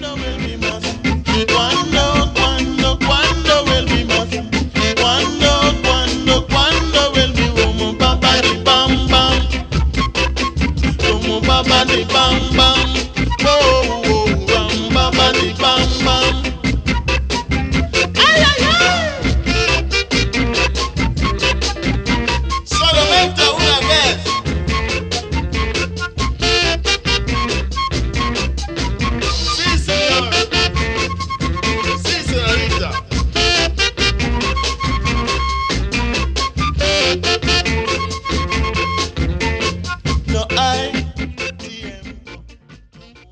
Cuando vuelve más. Cuando vuelve como papá de bam bam. Como papá de bam bam.